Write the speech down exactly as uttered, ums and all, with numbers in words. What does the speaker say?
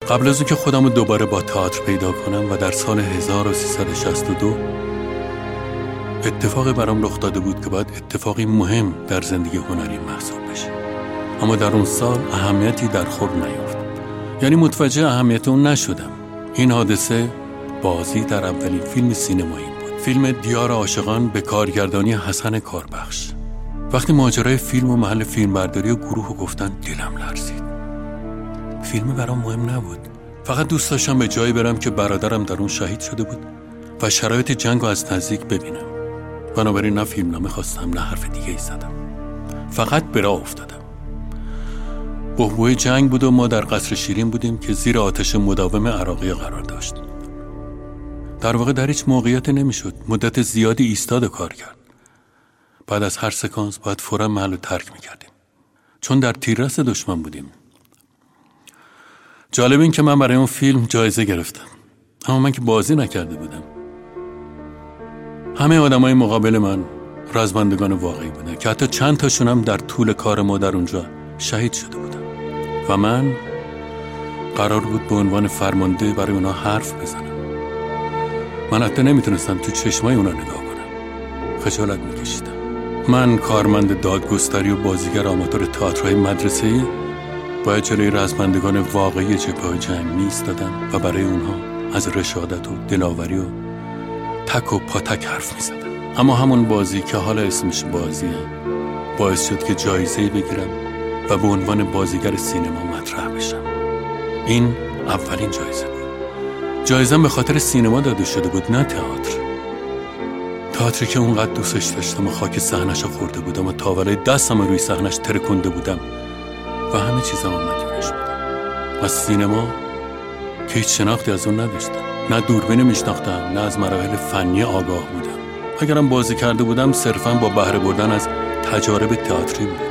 قبل از اون که خودم رو دوباره با تئاتر پیدا کنم و در سال هزار و سیصد و شصت و دو اتفاقی برام رخ داده بود که باید اتفاقی مهم در زندگی هنری محسوب بشه، اما در اون سال اهمیتی در خور نیافت، یعنی متوجه اهمیت اون نشدم. این حادثه بازی در اولین فیلم سینمایی بود، فیلم دیار عاشقان به کارگردانی حسن کاربخش. وقتی ماجرای فیلم و محل فیلمبرداری و گروه رو گفتن دلم لرزید. فیلم برام مهم نبود، فقط دوست داشتم به جایی برم که برادرم در اون شهید شده بود و شرایط جنگ رو از نزدیک ببینم. بنابراین نه فیلمنامه خواستم نه حرف دیگه ای زدم، فقط به راه افتادم. بحبوح جنگ بود و ما در قصر شیرین بودیم که زیر آتش مداوم عراقی قرار داشت. در واقع در هیچ موقعیتی نمیشد مدت زیادی ایستاد کار کرد. بعد از هر سکانس باید فوراً محل رو ترک میکردیم، چون در تیررس دشمن بودیم. جالب این که من برای اون فیلم جایزه گرفتم، اما من که بازی نکرده بودم. همه آدمای مقابل من رزمندگان واقعی بودن که حتی چند تاشون هم در طول کار ما در اونجا شهید شده بودن و من قرار بود به عنوان فرمانده برای اونا حرف بزنم. من حتی نمیتونستم تو چشمای اونا نگاه کنم، خجالت میکشیدم. من کارمند دادگستری و بازیگر آماتور تئاترهای مدرسه‌ای باید جلوی رزمندگان واقعی جبهه‌های جنگ می‌ایستادم و برای اونها از رشادت و دلاوری و تک و پاتک حرف می‌زدم. اما همون بازی که حالا اسمش بازیه باعث شد که جایزه‌ای بگیرم و به عنوان بازیگر سینما مطرح بشم. این اولین جایزه بود. جایزه‌ام به خاطر سینما داده شده بود، نه تئاتر. تئاتری که اونقدر دوستش داشتم و خاک صحنه‌شو خورده بودم و تاولای دستم روی صحنه‌اش ترکونده بودم و همه چیزم مدیونش بودم. از سینما که هیچ شناختی از اون نداشتم، نه دوربین میشناختم نه از مراحل فنی آگاه بودم. اگرم بازی کرده بودم صرفاً با بهره بردن از تجارب تئاتری بود.